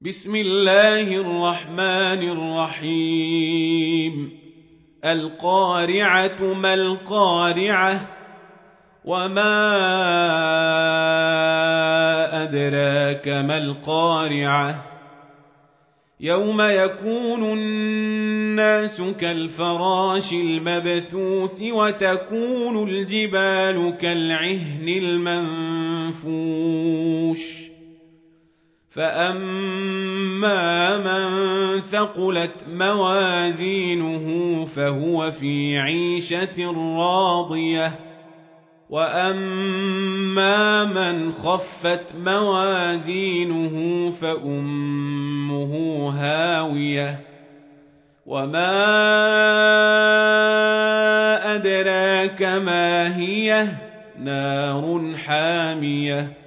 بسم الله الرحمن الرحيم القارعة ما القارعة وما أدراك ما القارعة يوم يكون الناس كالفراش المبثوث وتكون الجبال كالعهن المنفوش فأما من ثقلت موازينه فهو في عيشة راضية وأما من خفت موازينه فأمه هاوية وما أدراك ما هي نار حامية